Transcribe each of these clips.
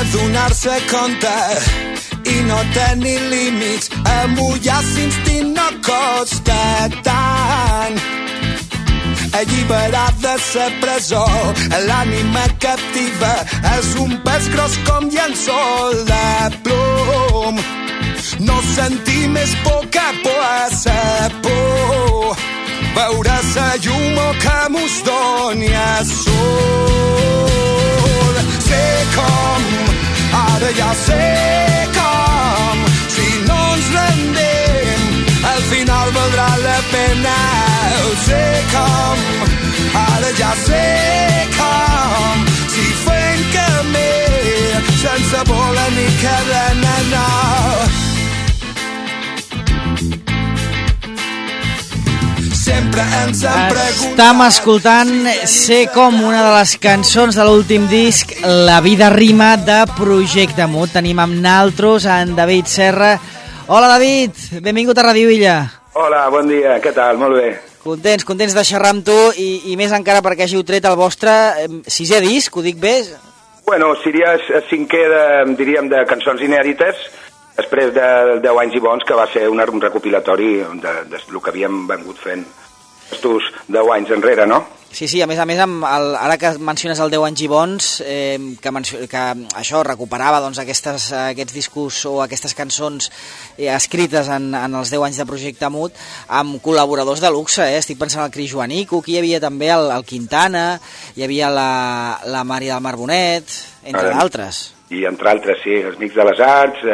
donar-se compte i no tenir límits, amollar-se instint no costa tant. Alliberat de sa presó, l'ànima captiva és un pes gros com llençol de plom. No sentir més por que por a sa por, veure sa llum o que mos doni a sol. Sé com, ara ja sé com, si no ens rendem, al final valdrà la pena. Sé com, ara ja sé com, si fem camí sense voler ni cadena, no. Sempre ens han preguntat... Estem escoltant Sé com, una de les cançons de l'últim disc La vida rima de Projecte Mut. Tenim amb naltros en David Serra. Hola David, benvingut a Ràdio Illa. Hola, bon dia, què tal? Molt bé. Contents de xerrar amb tu i més encara perquè hàgiu tret el vostre sisè disc, ho dic bé? Bueno, seria el cinquè, diríem, de cançons inèdites, després de 10 anys i bons, que va ser un recopilatori del que havíem vengut fent estos 10 anys enrere, no? Sí, a més, ara que menciones el 10 anys i bons, que això recuperava doncs, aquests discos o aquestes cançons escrites en els 10 anys de Projecte Mut, amb col·laboradors de luxe, estic pensant al Cris Joanico, aquí hi havia també el Quintana, hi havia la Maria del Mar Bonet, entre d'altres. I entre altres, sí, els Mics de les Arts,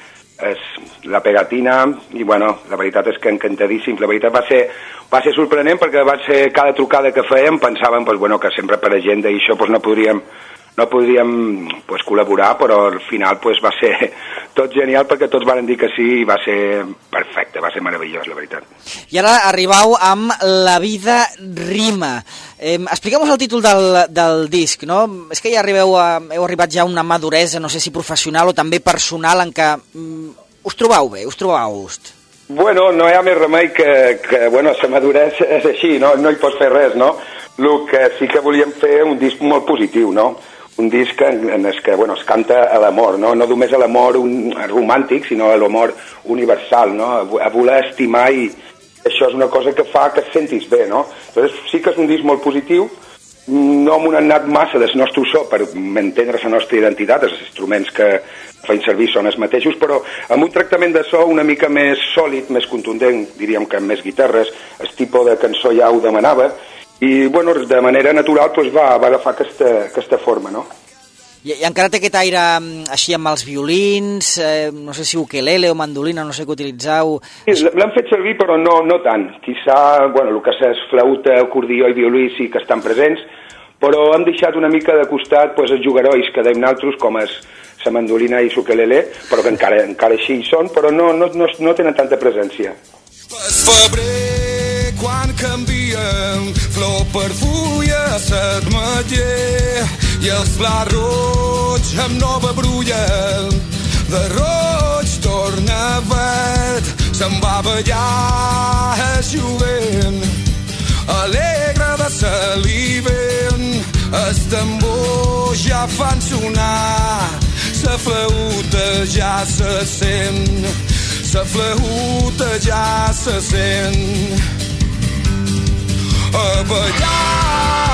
la Pegatina, i bueno, la veritat és que encantadíssim. La veritat va ser sorprenent perquè va ser cada trucada que fèiem pensàvem que sempre per agenda i això no podríem col·laborar, però al final va ser tot genial perquè tots van dir que sí i va ser perfecte, va ser meravellós, la veritat. I ara arribau amb La vida rima. Expliqueu-vos el títol del disc, no? És que ja heu arribat ja a una maduresa, no sé si professional o també personal, en què us trobau bé, us trobau a gust. Bueno, no hi ha més remei que la maduresa és així, no hi pots fer res, no? El que sí que volíem fer un disc molt positiu, no? Un disc en el que es canta a l'amor, no només a l'amor romàntic, sinó a l'amor universal, no? A voler estimar, i això és una cosa que fa que et sentis bé, no? Llavors sí que és un disc molt positiu, no m'ho han anat massa del nostre so per entendre la nostra identitat, els instruments que feim servir són els mateixos, però amb un tractament de so una mica més sòlid, més contundent, diríem que amb més guitarres, el tipus de cançó ja ho demanava, i de manera natural va agafar aquesta forma, no? I encara té aquest aire així amb els violins, no sé si ukelele o mandolina, no sé què utilitzau... Sí, l'han fet servir però no tant. Quizà, el que és flauta, acordió i violí sí que estan presents, però hem deixat una mica de costat els jugarois que deim naltros, com és la mandolina i l'ukelele, però que encara així hi són, però no tenen tanta presència. Febrer, quan canvien flor per fulla s'admetller i els plats roig amb nova brulla de roig torna verd, se'n va ballar el jovent alegre de salivent, els tambors ja fan sonar, la flauta ja se sent, la flauta ja se sent. A ballar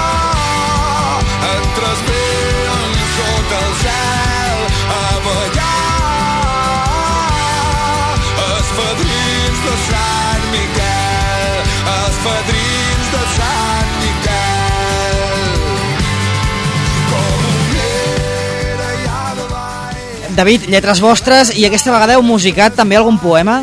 entre els vents sota el cel, a ballar els fadrins de Sant Miquel, els fadrins de Sant Miquel. Com era ja de baix. David, lletres vostres, i aquesta vegada heu musicat també algun poema?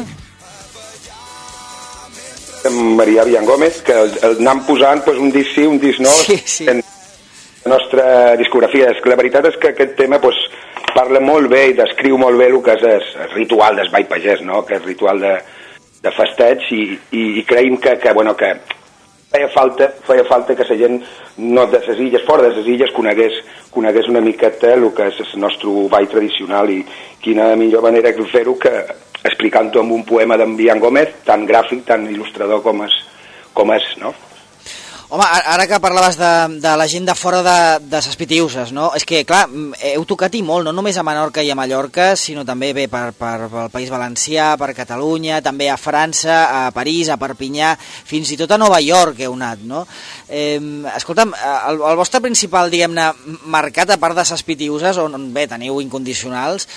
Maria Bian Gómez, que el anam posant un disc sí, un disc no, sí. En la nostra discografia. La veritat és que aquest tema parla molt bé i descriu molt bé el que és el ritual del ball pagès, no? Que és el ritual de festeig, i creiem que feia falta que la gent no de les illes, fora de les illes, conegués una miqueta el que és el nostre ball tradicional, i quina millor manera que fer-ho que explicant-ho amb un poema d'en Bian Gómez, tan gràfic, tan il·lustrador com és, no? Home, ara que parlaves de la gent de fora de ses Pitiüses, no? És que, clar, heu tocat i molt, no només a Menorca i a Mallorca, sinó també bé per el País Valencià, per Catalunya, també a França, a París, a Perpinyà, fins i tot a Nova York heu anat, no? Escolta'm, el vostre principal, diguem-ne, mercat, a part de ses Pitiüses, on bé, teniu incondicionals,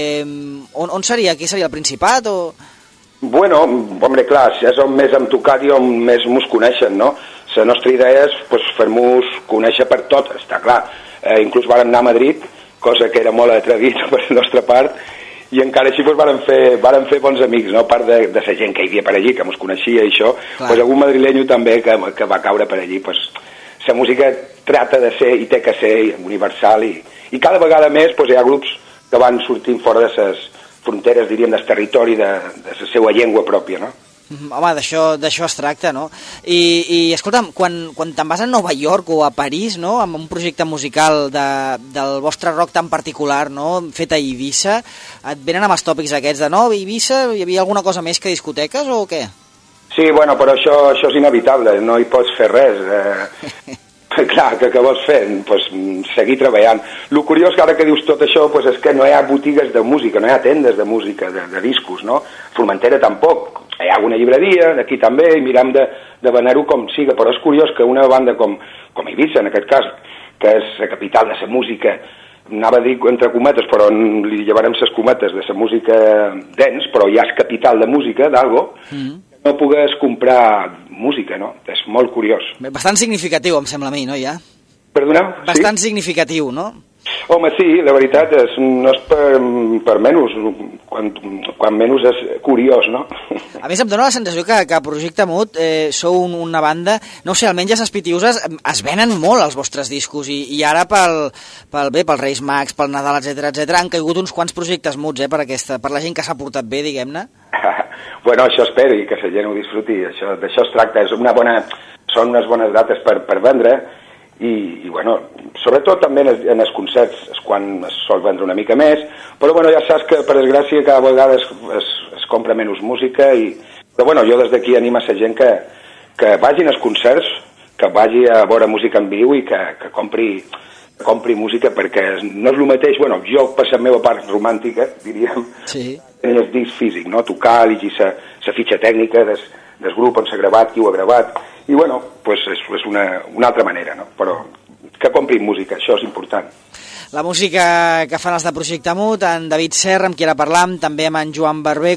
on seria? Aquí seria el Principat o...? Bueno, hombre, clar, és on més hem tocat i on més mos coneixen, no? La nostra idea és pues, fer-nos conèixer per tot, està clar. Inclús vàrem anar a Madrid, cosa que era molt atrevit per la nostra part, i encara així pues, vàrem fer bons amics, no? A part de la gent que hi havia per allí, que mos coneixia i això, pues, algun madrilenyo també que va caure per allí. Pues, la música trata de ser i té que ser universal i cada vegada més pues, hi ha grups que van sortint fora de les fronteres, diríem, del territori de la seva llengua pròpia, no? Home, d'això es tracta, no? I escolta'm, quan te'n vas a Nova York o a París, no?, amb un projecte musical del vostre rock tan particular, no?, fet a Eivissa, et venen amb els tòpics aquests de, no, Eivissa, hi havia alguna cosa més que discoteques o què? Sí, bueno, però això és inevitable, no hi pots fer res. Clar, que vols fer? Pues, seguir treballant. El curiós que ara que dius tot això pues, és que no hi ha botigues de música, no hi ha tendes de música, de discos, no? Formentera tampoc. Hi ha alguna llibreria, aquí també, i miram de venar-ho com siga, però és curiós que una banda com Eivissa, en aquest cas, que és la capital de la música, anava a dir entre cometes, però li llevarem les cometes de la música dance, però ja és capital de música, d'algo, no pugues comprar música, no? És molt curiós. Bastant significatiu, em sembla a mi, no, ja? Perdoneu? Bastant significatiu, no? Home, sí, la veritat no és per menys, quan menys és curiós, no? A més, em dóna la sensació que a Projecte Mut sou una banda, no sé, almenys a ses Pitiüses es venen molt els vostres discos i ara pel Reis Mags, pel Nadal, etc han caigut uns quants projectes muts, per la gent que s'ha portat bé, diguem-ne. Bueno, això espero i que la gent ho disfruti, d'això es tracta, són unes bones dates per vendre i bueno, sobretot també en els concerts és quan es sol vendre una mica més, però bueno, ja saps que per desgràcia cada vegada es compra menys música però bueno, jo des d'aquí animo a la gent que vagin als concerts, que vagi a veure música en viu i que compri música, perquè no és el mateix, bueno, jo per la meva part romàntica, diríem, tenir el disc físic, no? Tocar, llegir la fitxa tècnica del grup on s'ha gravat, qui ho ha gravat, i bueno, pues és una altra manera, no? Però que comprin música, això és important. La música que fan els de Projecte Mut, en David Serra, amb qui ara parlam, també amb en Joan Barber,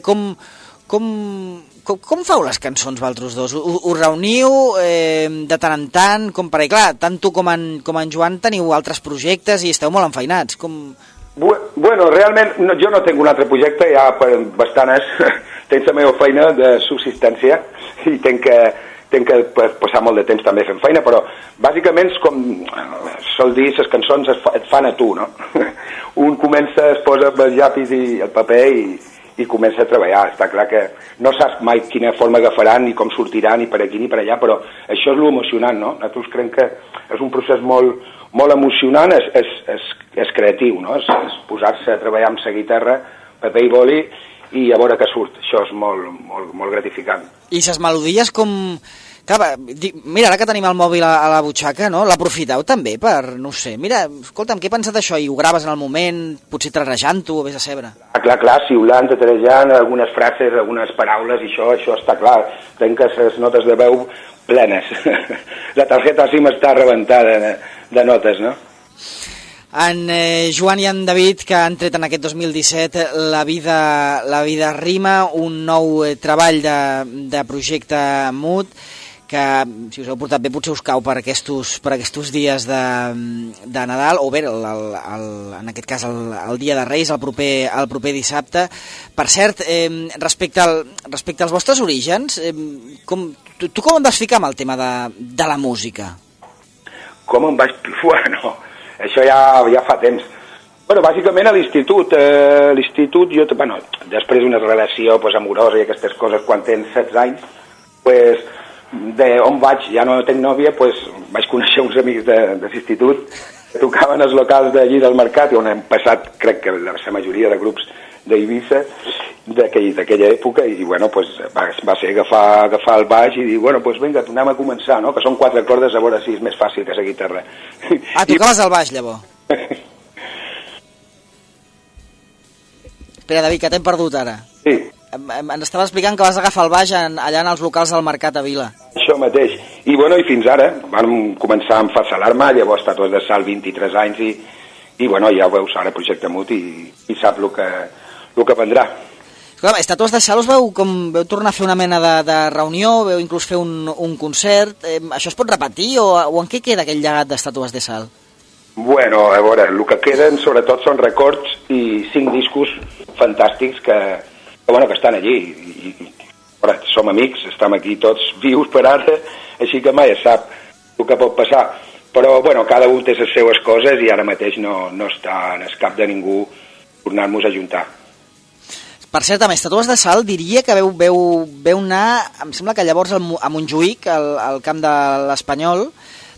com feu les cançons vosaltres dos? Us reuniu de tant en tant? Perquè clar, tant tu com en Joan teniu altres projectes i esteu molt enfeinats. Bueno, realment jo no tinc un altre projecte, ja per bastant tenc la meva feina de subsistència i tinc que passar molt de temps també fent feina, però bàsicament és com sol dir, les cançons et fan a tu, no? Un comença, es posa el llapis i el paper i comença a treballar. Està clar que no saps mai quina forma agafaran, ni com sortiran, ni per aquí ni per allà, però això és l'emocionant, no? Nosaltres creiem que és un procés molt emocionant, és creatiu, no? És posar-se a treballar amb la guitarra, paper i boli, i a veure què surt. Això és molt gratificant. I les melodies com... Clar, mira, ara que tenim el mòbil a la butxaca, no? L'aprofiteu també per, no sé, mira, escolta'm, què he pensat això? I ho graves en el moment, potser trarejant-ho, o vés a saber. Clar, siulant, trarejant, algunes frases, algunes paraules, i això està clar. Tenc les notes de veu plenes. La targeta sí m'està rebentada de notes, no? En Joan i en David, que han tret en aquest 2017 La vida rima, un nou treball de Projecte Mut, que si us heu portat bé potser us cau per aquests dies de Nadal, o bé en aquest cas el dia de Reis, el proper dissabte. Per cert, respecte als vostres orígens, tu com et vas ficar amb el tema de la música? Com em vaig... Bueno, això ja fa temps. Bueno, bàsicament a l'institut. Jo, bueno, després d'una relació amorosa i aquestes coses, quan tens 16 anys, pues, d'on vaig, ja no tenc nòvia, pues, vaig conèixer uns amics de l'institut que tocaven els locals d'allí del mercat, i on hem passat, crec que la majoria de grups d'Eivissa d'aquella època, i bueno, pues, va ser agafar el baix i dir, bueno, pues vinga, anem a començar, no? Que són 4 cordes, a veure si és més fàcil que la guitarra. Tocaves el baix, llavors? Espera, David, que t'hem perdut ara. Sí. Ens estava explicant que vas agafar el baix allà en els locals del Mercat a Vila. Això mateix. I bueno, i fins ara vam començar amb Falsa Alarma, llavors Estàtues de Sal 23 anys i bueno, ja ho veus ara Projecte Mut i sap el que vendrà. Escolta, Estàtues de Sal us veu tornar a fer una mena de reunió, veu inclús fer un concert, això es pot repetir o en què queda aquell llegat d'Estàtues de Sal? Bueno, a veure, el que queden sobretot són records i 5 discos fantàstics que estan allí i som amics, estem aquí tots vius per ara, així que mai es sap el que pot passar, però bueno, cada un té les seues coses i ara mateix no està en el cap de ningú tornar-nos a juntar. Per cert, amb Estàtues de Sal diria que veu anar, em sembla que llavors a Montjuïc, al camp de l'Espanyol,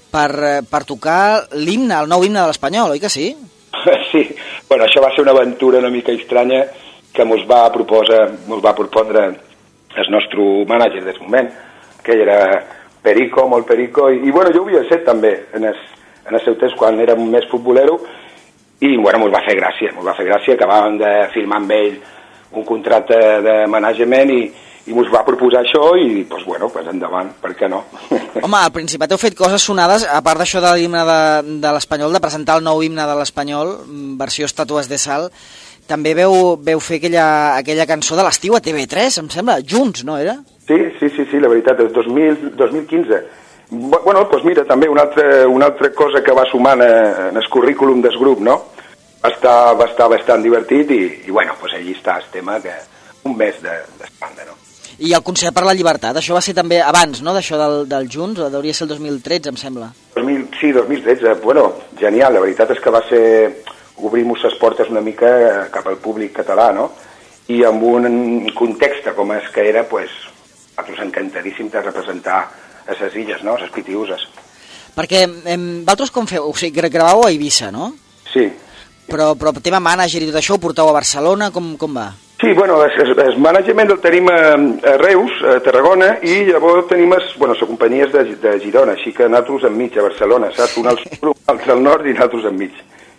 per tocar l'himne, el nou himne de l'Espanyol, oi que sí? Sí, bueno, això va ser una aventura una mica estranya que mos va propondre el nostre mànager del moment, que era Perico, molt Perico, i bueno, jo ho havia set també en el seu temps quan era més futbolero, i bueno, mos va fer gràcia, acabàvem de firmar amb ell un contracte de management i mos va proposar això i, doncs, bueno, endavant, per què no? Home, al Principat heu fet coses sonades, a part d'això de l'himne de l'Espanyol, de presentar el nou himne de l'Espanyol, versió Estàtues de Sal, també veu fer aquella cançó de l'estiu a TV3, em sembla, junts, no era? Sí, la veritat, és 2015. Bueno, doncs mira, també una altra cosa que va sumant en el currículum del grup, no? Va estar bastant divertit i bueno, doncs allí està el tema que un mes d'espanda, no? I el concert per la llibertat, això va ser també abans, no?, d'això del Junts, o hauria ser el 2013, em sembla. Sí, 2013, bueno, genial, la veritat és que va ser obrir-nos les portes una mica cap al públic català, no? I amb un context com és que era, doncs, nosaltres encantadíssim de representar a les illes, no?, a les Pitiüses. Perquè vosaltres com feu? O sigui, gravàveu a Eivissa, no? Sí. Però tema mànager i tot això ho porteu a Barcelona, com va? Sí, bueno, el management el tenim a Reus, a Tarragona, i llavors tenim la companyia és de Girona, així que nosaltres enmig, a Barcelona, saps? Un al sud, un altre al nord i nosaltres enmig.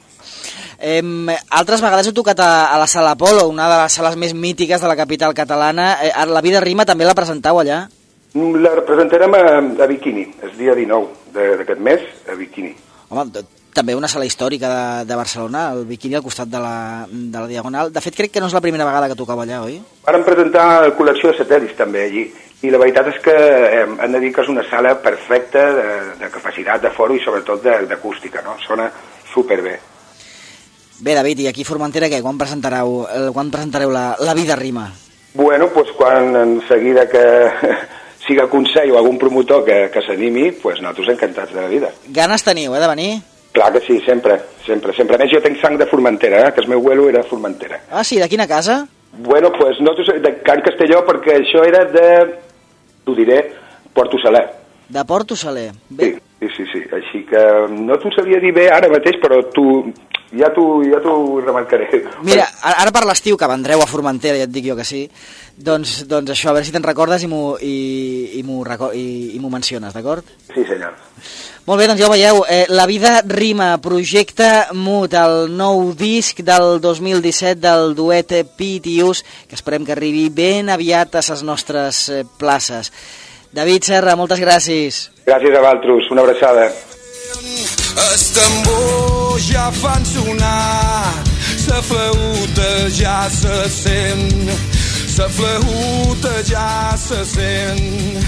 Altres vegades heu tocat a la Sala Apolo, una de les sales més mítiques de la capital catalana. La Vida Rima també la presentau allà? La representarem a Bikini, el dia 19 d'aquest mes, a Bikini. Home, també una sala històrica de Barcelona, el Bikini al costat de la Diagonal. De fet, crec que no és la primera vegada que tocava allà, oi? Vàrem presentar la col·lecció de satèl·lits també allí, i la veritat és que hem de dir que és una sala perfecta de capacitat de foro i sobretot d'acústica, no? Sona superbé. Bé, David, i aquí a Formentera què? Quan presentareu la Vida Rima? Bueno, doncs quan en seguida que siga consell o algun promotor que s'animi, doncs nosaltres encantats de la vida. Ganes teniu, de venir? Clar que sí, sempre. A més, jo tinc sang de Formentera, que el meu abuelo era de Formentera. Ah, sí? De quina casa? Bueno, doncs nosaltres de Can Castelló, perquè això era t'ho diré, Porto Saler. De Porto Saler. Bé. Sí. Així que no t'ho sabia dir bé ara mateix, però ja t'ho remarcaré. Mira, ara per l'estiu, que vendreu a Formentera, ja et dic jo que sí, doncs això, a veure si te'n recordes i m'ho menciones, d'acord? Sí, senyor. Molt bé, doncs ja ho veieu, La Vida Rima, Projecte Mut, el nou disc del 2017 del duet Pitiús, que esperem que arribi ben aviat a les nostres places. David Serra, moltes gràcies. Gràcies a vosaltres, una abraçada. Els tambors ja fan sonar, la flauta ja se sent, la flauta ja se sent.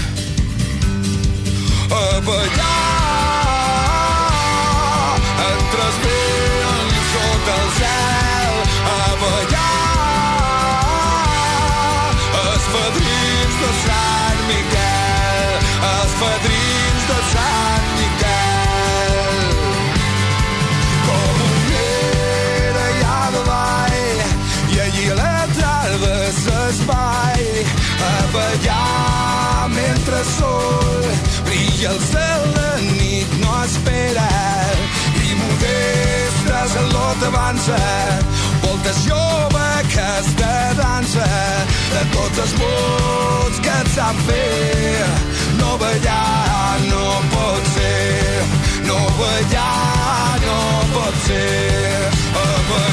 A ballar entre els vents sota el cel, a ballar els fadrins de Sant Miquel, els fadrins de Sant Miquel. Com una allà davall i allí a la tarda s'espai, a ballar mentre el sol brilla el cel, la nit no espera i modestes en lot avança, vol cantes jove aquesta dansa de tots els mots que et sap fer. No ballar no pot ser, no ballar no pot ser. A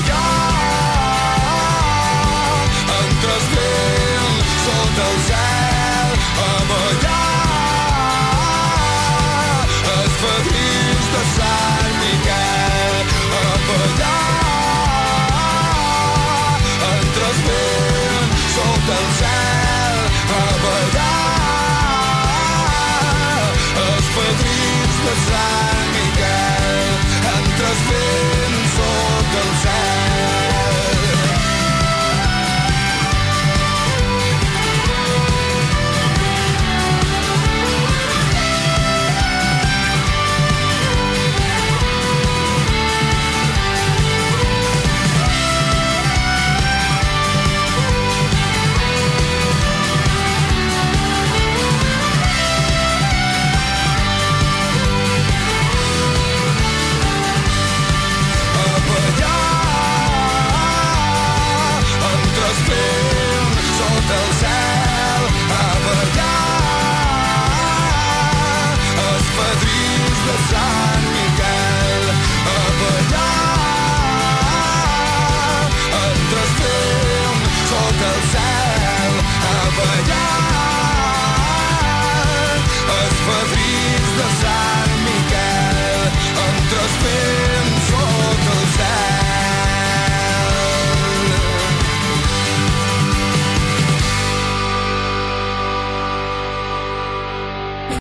ballar entres ben sota el cel, a ballar els fadrins de Sant Miquel, a ballar entres ben sota el cel, a ballar els fadrins de Sant Miquel, entres ben